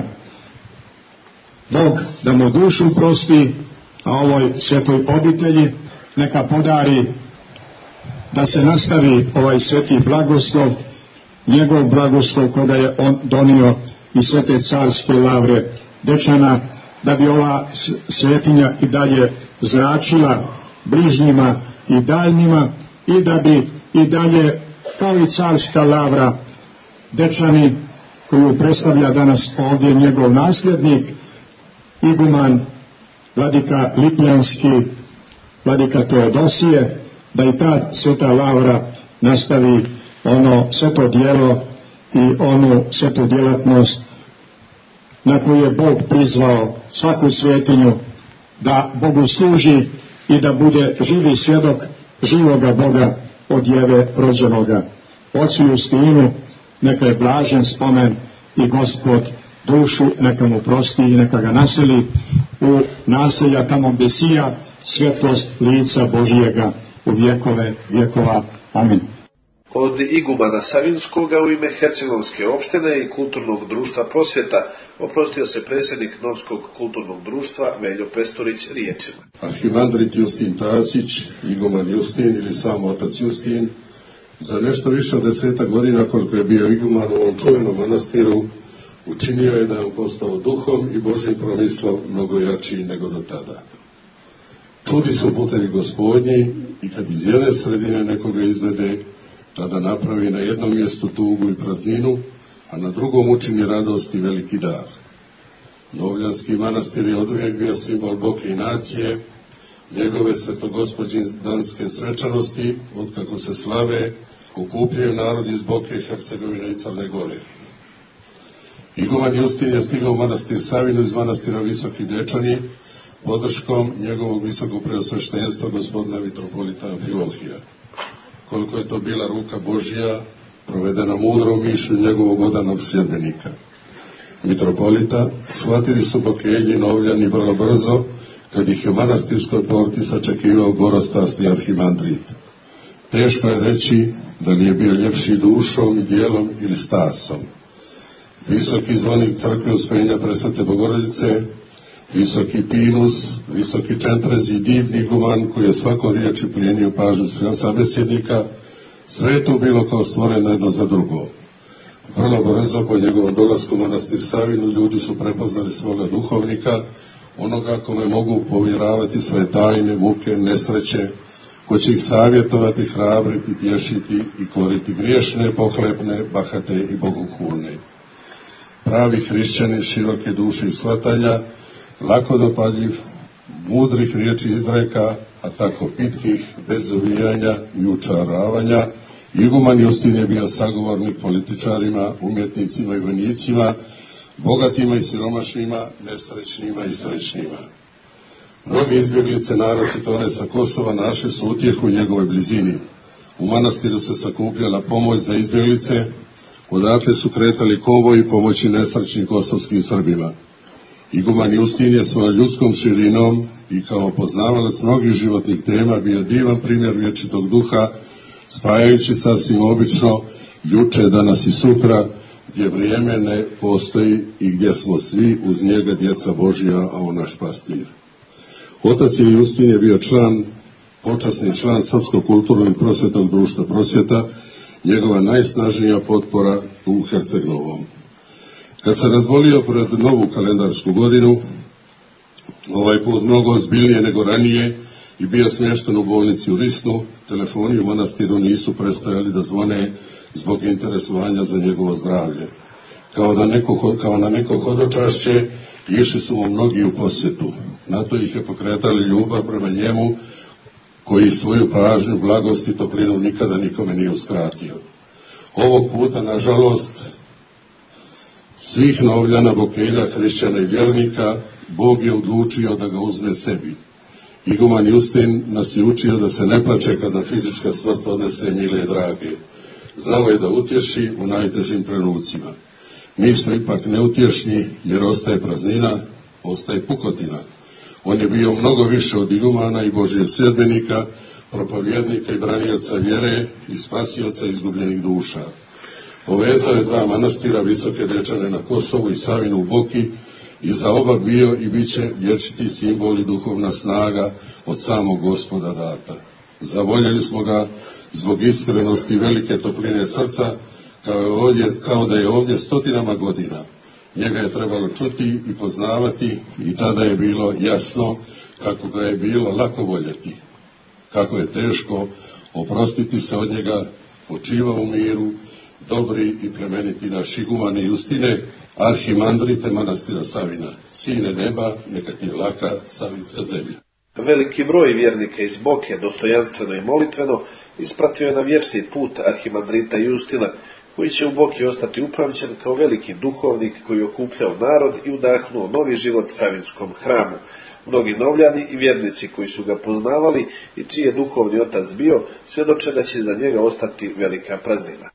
Bog da mu dušu prosti, a ovoj svetoj obitelji neka podari da se nastavi ovaj sveti blagoslov, njegov blagoslov koga je on donio iz svete carske lavre Dečana, da bi ova svetinja i dalje zračila bližnjima i daljnjima i da bi i dalje, kao i carska lavra Dečani, koju predstavlja danas ovdje njegov nasljednik, iguman vladika Lipljanski, vladika Teodosije, da i ta sveta lavra nastavi ono sveto djelo i onu svetu djelatnost na koju je Bog prizvao svaku svetinju da Bogu služi i da bude živi svjedok živoga Boga od Jeve rođenoga. Ocu Justinu neka je blažen spomen i Gospod dušu neka mu prosti i neka ga naseli u naselja tamo gdje sija svjetlost lica Božijega u vjekove vjekova. Amin. Od igumana Savinskoga u ime Hercegovske opštine i Kulturnog društva Prosvjeta oprostio se predsjednik Novskog kulturnog društva Veljo Pesturić riječima. Arhimandrit Justin Tasić, iguman Justin ili sam otac Justin, za nešto više od deseta godina koliko je bio iguman u ovom čuvenom manastiru, učinio je da je on postao duhom i Božjim promislom mnogo jačiji nego do tada. Čudi su putevi Gospodnji i kad iz jedne sredine nekoga izvede, tada napravi na jednom mjestu tugu i prazninu, a na drugom učini radost i veliki dar. Novljanski manastir je oduvijek bio simbol Boke i nacije, njegove svetogospođanske svečanosti, otkako se slave, okupljaju narod iz Boke, Hercegovine i Crne Gore. Iguman Justin je stigao u manastir Savinu iz manastira Visoki Dečani, podrškom njegovog visokog preosveštenstva gospodina mitropolita Amfilohija. Koliko je to bila ruka Božja, provedena mudrom mišlju njegovog odanog sljedbenika. Mitropolita shvatili su Bokelji Novljani vrlo brzo, kad ih je u manastirskoj porti sačekivao gorostasni arhimandrit. Teško je reći da li je bio ljepši dušom i dijelom ili stasom. Visoki zvonik crkve Uspenja Presvete Bogorodice, visoki pinus, visoki čentrez i divni iguman koji je svakom riječi plijenio pažnju sabesjednika, sve je to bilo kao stvoreno jedno za drugo. Vrlo brzo po njegovom dolasku u manastir Savinu ljudi su prepoznali svoga duhovnika, onoga kome mogu povjeravati sve tajne, muke, nesreće, ko će ih savjetovati, hrabriti, tješiti i koriti griješne, pohlepne, bahate i bogohulne. Pravi hrišćani široke duše i shvatanja, lako dopadljiv, mudrih riječi izreka, a tako pitkih, bez uvijanja i učaravanja, iguman Justin je bio sagovornik političarima, umjetnicima i vojnicima, bogatima i siromašnima, nesrećnima i srećnima. Mnogi izbjeglice, naročito one sa Kosova, našli su utjehu u njegovoj blizini. U manastiru se sakupljala pomoć za izbjeglice, odatle su kretali konvoji pomoći nesrećnim kosovskim Srbima. Iguman Justin je svojom ljudskom širinom i kao poznavalac mnogih životnih tema bio divan primjer vječitog duha, spajajući sasvim obično juče, danas i sutra, gdje vrijeme ne postoji i gdje smo svi uz njega djeca Božja, a on naš pastir. Otac je Justin je bio član, počasni član Srpskog kulturnog i prosvjetnog društva Prosvjeta, njegova najsnažnija potpora u Herceg-Novom. Kad se razbolio pred novu kalendarsku godinu, ovaj put mnogo ozbiljnije nego ranije, i bio smješten u bolnici u Risnu, telefoni u manastiru nisu prestajali da zvone zbog interesovanja za njegovo zdravlje. Kao, da neko, kao na neko hodočašće išli su mu mnogi u posjetu. Na to ih je pokretali ljubav prema njemu, koji svoju pažnju, blagost i toplinu nikada nikome nije uskratio. Ovog puta, nažalost, svih Novljana, Bokelja, hrišćana i vjernika, Bog je odlučio da ga uzme sebi. Iguman Justin nas je učio da se ne plače kada fizička smrt odnese mile i drage. Znao je da utješi u najtežim trenucima. Mi smo ipak neutješni jer ostaje praznina, ostaje pukotina. On je bio mnogo više od igumana i Božjeg sljedbenika, propovjednika i branioca vjere i spasioca izgubljenih duša. Povezao je dva manastira, Visoke Dečane na Kosovu i Savinu u Boki, i za oba bio i bit će vječiti simbol i duhovna snaga od samog Gospoda data. Zavoljeli smo ga zbog iskrenosti i velike topline srca, kao, je ovdje, kao da je ovdje stotinama godina. Njega je trebalo čuti i poznavati i tada je bilo jasno kako ga je bilo lako voljeti, kako je teško oprostiti se od njega, počiva u miru, dobri i plemeniti naš igumane Justine, arhimandrite manastira Savina, sine neba, neka ti je laka savinska zemlja. Veliki broj vjernika iz Boke, dostojanstveno i molitveno, ispratio je na vječni put arhimandrita Justina, koji će u Boki ostati upamćen kao veliki duhovnik koji je okupljao narod i udahnuo novi život Savinskom hramu. Mnogi Novljani i vjernici koji su ga poznavali i čiji je duhovni otac bio, svjedoče da će za njega ostati velika praznina.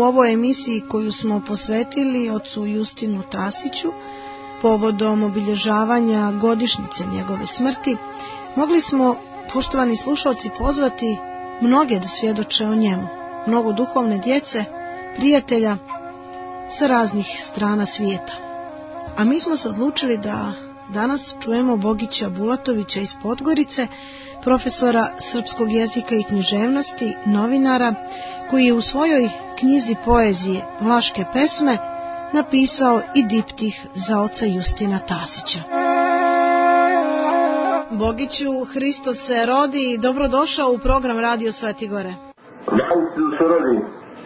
ovoj emisiji koju smo posvetili ocu Justinu Tasiću povodom obilježavanja godišnjice njegove smrti, mogli smo, poštovani slušalci, pozvati mnoge da svjedoče o njemu, mnogo duhovne djece, prijatelja sa raznih strana svijeta. A mi smo se odlučili da danas čujemo Bogića Bulatovića iz Podgorice, profesora srpskog jezika i književnosti, novinara, koji je u svojoj knjizi poezije Vlaške pesme napisao i diptih za oca Justina Tasića. Bogiću, Hristos se rodi, dobrodošao u program Radio Svetigore. Hristos se rodi.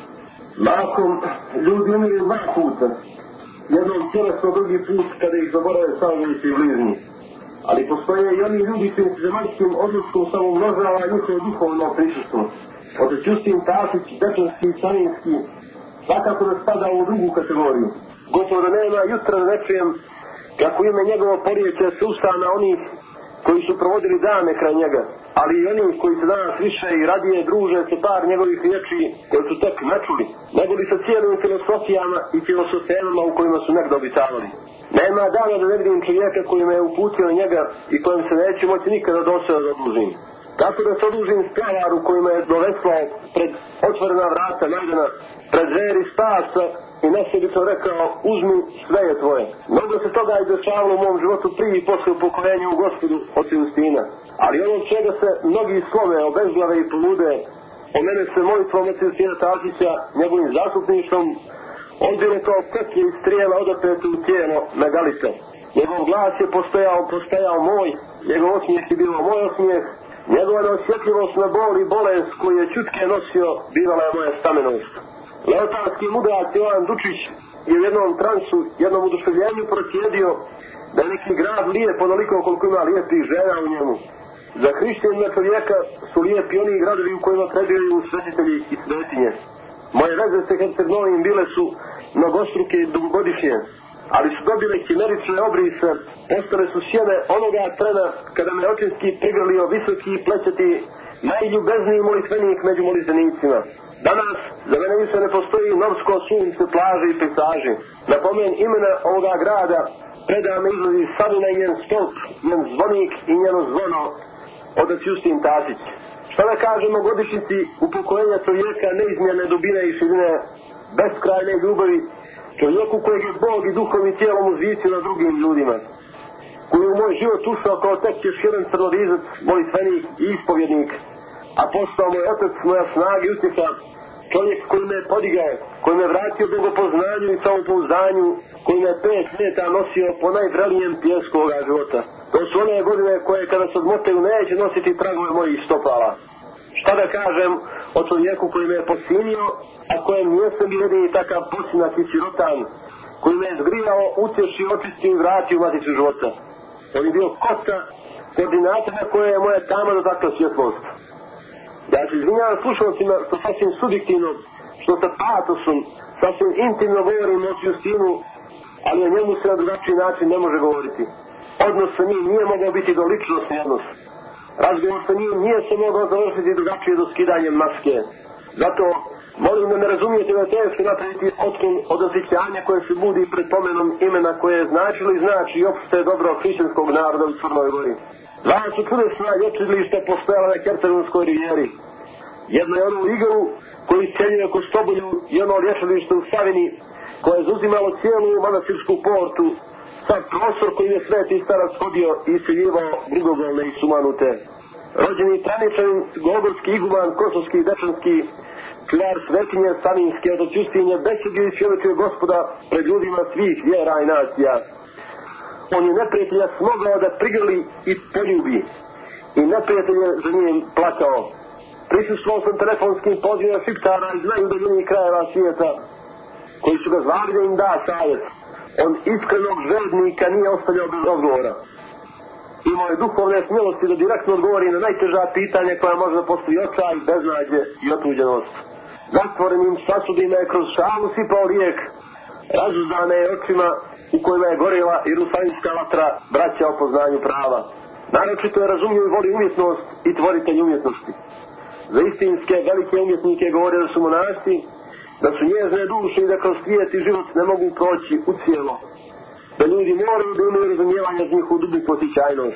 Nakon ljudi umiru dva puta. Jednom tjelesno, drugi put kada ih zaborave saveznici i bližnji. Ali postoje i oni ljudi koji se zemaljskim odnoskom samo umnožava njihovo duhovno prisustvo. Otac Justin Tasić, Dečanski i Savinski, svakako da spada u drugu kategoriju. Gotovo da nema jutra da ne čujem kako ime njegovo poriječe se usta na onih koji su provodili dane kraj njega, ali i oni koji se danas više i radije druže sa par njegovih riječi koje su tek načuli, nego li sa cijelim filosofijama i filosofemama u kojima su nekdo obitavali. Nema dana da ne vidim čovjeka koji me je uputio na njega i kojem se neće moći nikada do sada da odužim. Tako da se odužim splavaru koji me je doveslao pred otvorena vrata najdena, pred zveri spasa i nesebično rekao, uzmi, sve je tvoje. Mnogo se toga je dešavalo u mom životu prije i posle upokojenja u Gospodu oca Justina. Ali ono čega se mnogi slove, obezglave i polude, o mene se molitvom oca Justina Tasića, njegovim zastupništvom, odbile kao kotlje i strijela odapete u tijelo megalice. Njegov glas je postojao, postojao moj, njegov osmijeh je bilo moj osmijeh, njegova neosjetljivost na bol i bolest koju je čutke nosio, bivala je moja stamenovst. Leotarski mudrac Jovan Dučić je u jednom transu, jednom oduševljenju prosjedio da je neki grad lijep onoliko koliko ima lijepih žena u njemu. Za hrišćanina čovjeka su lijepi oni gradovi u kojima prebijaju svetitelji i svetinje. Moje veze sa Herceg-Novim bile su mnogostruke i dugogodišnje, ali su dobile himerične obrise, postale su sjene onoga trena kada me očinski prigrlio visoki i plećati najljubezniji molitvenik među molitvenicima. Danas za mene više ne postoji norsko sunce, plaže i pejzaži. Na pomen imena ovoga grada preda me izlazi Savina i njen stolp, njen zvonik i njeno zvono, otac Justin Tasić. Šta da kažemo o godišnjici upokojenja čovjeka neizmjerne dubine i širine, beskrajne ljubavi, čovjeku kojeg je Bog i duhom i tijelom uzvicio na drugim ljudima, koji u moj život ušao kao tek još jedan crnovizac, molitvenik i ispovjednik, a postao moj otac, moja snaga i utjeha, čovjek koji me je podigao, koji me vratio bogopoznanju i samopouzdanju, koji me pet meta nosio po najvrelijem pjesku ovoga života. To su one godine koje kada se odmotaju neće nositi tragove mojih stopala. Šta da kažem o čovjeku koji me je posinio, a kojem nijesam bio jedini takav posinak i sirotan, koji me je zgrijao, utješio, očistio i vratio u maticu života. On je bio kosa, koordinata na koje je moja tama dotakla svjetlost. Ja se izvinjavam slušalcima što sasvim subjektivno, što sa patosom, sasvim intimno govorim o Justinu, ali o njemu se na drugačiji način ne može govoriti. Odnos sa njim nije mogao biti do ličnostni odnos. Razgovor sa njim nije se mogao završiti drugačije do skidanjem maske. Zato molim da me razumijete da je teško napraviti otklon od osjećanja koje se budi pred pomenom imena koje je značilo i znači i opšte dobro hrišćanskog naroda u Crnoj Gori. Dva su čudesna lječilišta postojala na Hercegovskoj rivijeri. Jedno je ono u Igoru koji isceljuje oko Stobulju i ono lječilište u Savini koje je zauzimalo cijelu manastirsku portu, sad prostor koji je sveti starac hodio i iseljivao drugogolne i sumanute. Rođeni traničanin, Gogorski iguman, Kosovski i Dečanski, klar svetinje Savinske, otac Justin je besedio i svjedočio Gospoda pred ljudima svih vjera i nacija. On je neprijatelja smogao da prigrli i poljubi i neprijatelj je za njim plakao. Prisustvovao sam telefonskim pozivima šiptara iz najudaljenijih krajeva svijeta koji su ga zvali da im da savjet. On iskrenog željnika nije ostavljao bez odgovora. Imao je duhovne smjelosti da direktno odgovori na najteža pitanja koja može da postoji očaj, beznađe i otuđenost. Zatvorenim sasudima je kroz šalu sipao rijek, razuzdane je očima u kojima je gorela jerusalimska vatra braća o poznanju prava. Naročito je razumio i voli umjetnost i tvoritelj umjetnosti. Za istinske velike umjetnike govore da su monasi da su njezne duše i da kroz svijet i život ne mogu proći u cijelo, da ljudi moraju da imaju razumijevanja za njihovu dubinsku osjećajnost.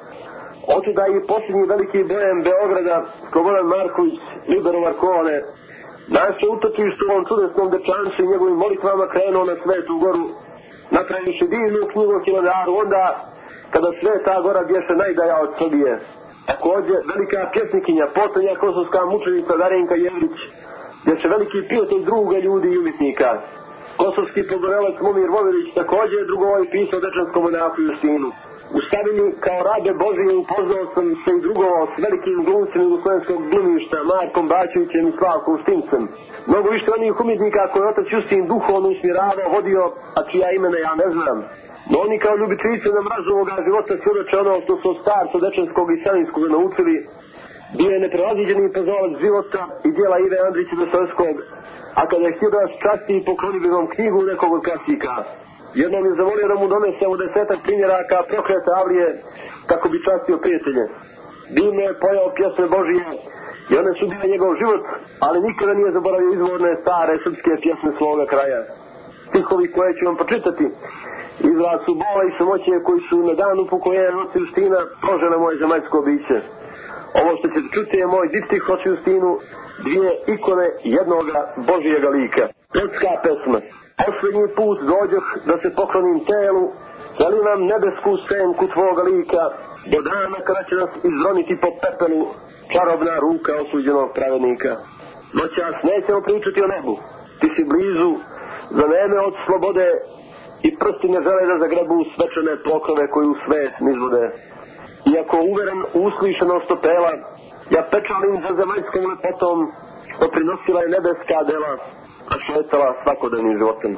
Otuda i posljednji veliki bojem Beograda, Slobodan Marković, Libero Markone, naše utočište u ovom čudesnom dečancu i njegovim molitvama krenuo na Svetu goru, napraviši divnu knjigu o Hilandaru, onda kada Sveta gora bješe najdalja od Srbije. Također velika pjesnikinja, potonja kosovska mučenica Darenka Jevrić, bješe veliki prijatelj druga ljudi i umjetnika. Kosovski pogorelac Momir Vovilić također drugovoj pisao dečanskom monahu Justinu. U Stavini kao rabe Božije upoznao sam se i drugovao s velikim glumcem jugoslovenskog glumišta Markom Bačevićem i Slavkom Stincem. Mnogo više onih umjetnika koje otac Justin duhovno usmjeravao, vodio, a čija imena ja ne znam. No oni kao ljubičice na mrazu ovoga života svjedoče ono što su od starca dečanskog i salinskog naučili. Bio je neprelaziđeni poznavalac života i dijela Ive Andrića Veselskog, a kada je htio da vas časti i pokloni bi vam knjigu nekog od klasika. Jednom je zavolio da mu donesemo desetak primjeraka proklete Avlije kako bi častio prijatelje. Divno je pojao pjesme Božije i one su bile njegov život, ali nikada nije zaboravio izvorne stare srpske pjesme svoga kraja. Stihovi koje ću vam pročitati izraz su bola i samoće koji su na dan upokojenja oca Justina prožele moje zemaljsko biće. Ovo što ćete čuti je moj diptih oca Justinu, dvije ikone jednoga Božijega lika. Petska pesma. Posljednji put dođoh da se poklonim telu, želim vam nebesku senku tvoga lika, do dana kada će nas izroniti po pepelu čarobna ruka osuđenog pravednika. Noćas nećemo pričati o nebu, ti si blizu, za neme od slobode i prsti ne žele da zagrebu svečane pokrove koju svet nizvode. Iako uveren u uslišenost topela, ja pečalim za zemaljskom lepotom, što prinosila je nebeska dela, a šetala svakodnevnim životom.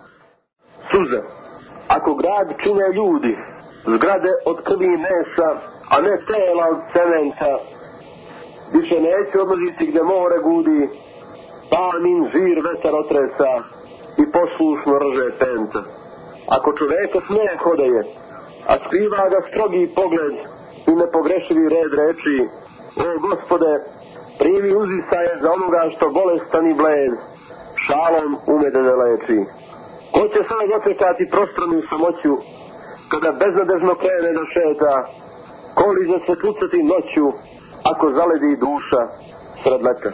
Suze. Ako grad čine ljudi, zgrade od krvi i mesa, a ne tela od cementa, više neće odlaziti gdje more gudi, palmin žir vetar otresa i poslušno rže penta. Ako čoveka smijeh odaje, a skriva ga strogi pogled i nepogrešivi red reči, o Gospode, primi uzisaje za onoga što bolestan i bled šalom umede da leči. Ko će sada dočekati prostranu samoću, kada beznadežno krene da šeta, koli za se pucati noću, ako zaledi duša sred leta.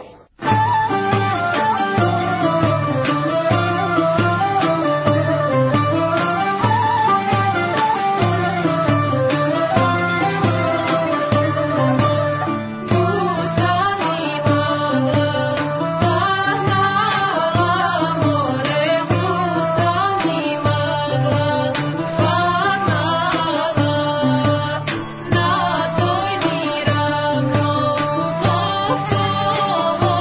Oh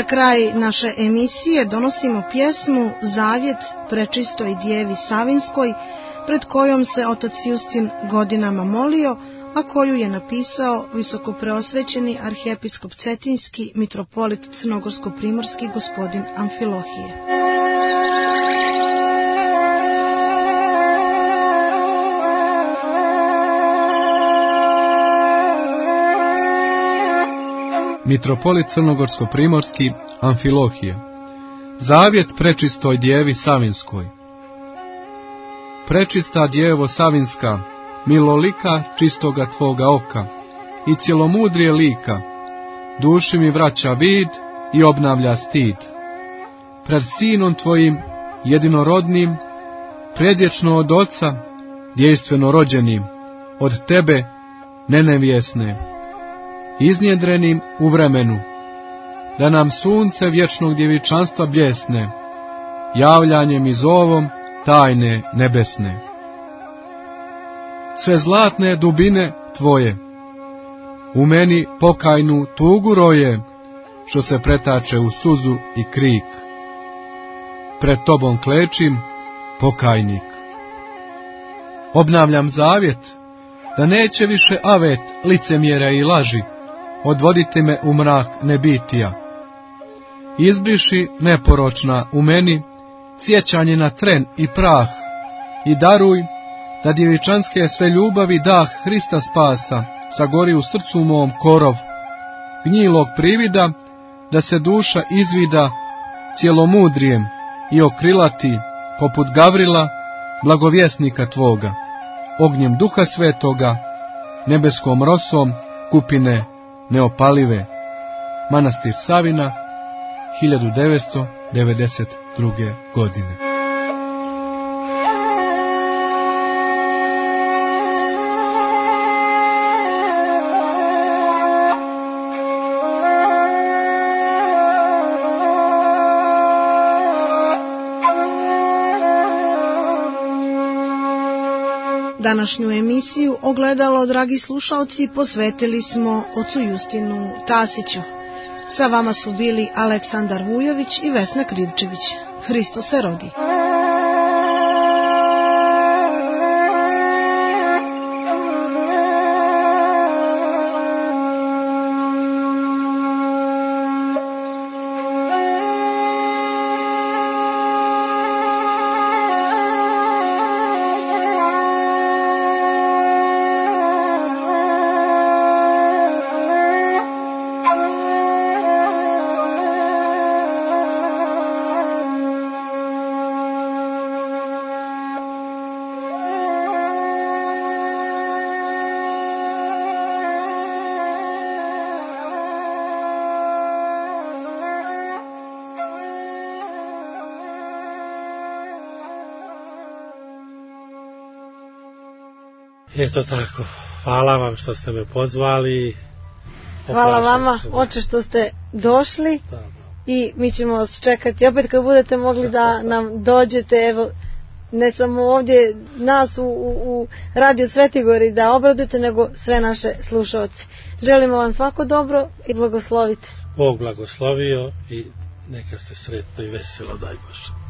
Za kraj naše emisije donosimo pjesmu Zavjet prečistoj djevi Savinskoj, pred kojom se otac Justin godinama molio, a koju je napisao visokopreosvećeni arhijepiskop Cetinski, mitropolit crnogorsko-primorski gospodin Amfilohije. Mitropolit crnogorsko-primorski Amfilohije. Zavjet prečistoj djevi Savinskoj. Prečista djevo Savinska, milolika čistoga tvoga oka i cjelomudrije lika, duši mi vraća vid i obnavlja stid. Pred sinom tvojim jedinorodnim, predvječno od oca, djejstveno rođenim, od tebe nenevjesne, iznjedrenim u vremenu, da nam sunce vječnog djevičanstva bljesne, javljanjem i zovom tajne nebesne. Sve zlatne dubine tvoje, u meni pokajnu tugu roje, što se pretače u suzu i krik. Pred tobom klečim, pokajnik. Obnavljam zavjet, da neće više avet licemjera i laži odvoditi me u mrak nebitija. Izbriši neporočna u meni sjećanje na tren i prah i daruj da djevičanske sve ljubavi dah Hrista spasa sagori u srcu mom korov, gnjilog privida, da se duša izvida cjelomudrijem i okrilati poput Gavrila, blagovjesnika tvoga, ognjem duha svetoga, nebeskom rosom kupine neopalive. Manastir Savina, hiljadu devetsto devedeset druge. godine. Današnju emisiju Ogledalo, dragi slušalci, posvetili smo ocu Justinu Tasiću. Sa vama su bili Aleksandar Vujović i Vesna Krivčević. Hristos se rodi. Eto tako, hvala vam što ste me pozvali. Hvala vama, oče, što ste došli i mi ćemo vas čekati. Opet kad budete mogli da nam dođete, evo, ne samo ovdje nas u, u, u Radio Svetigori da obradujete, nego sve naše slušalce. Želimo vam svako dobro i blagoslovite. Bog blagoslovio i neka ste sretno i veselo, daj Bože.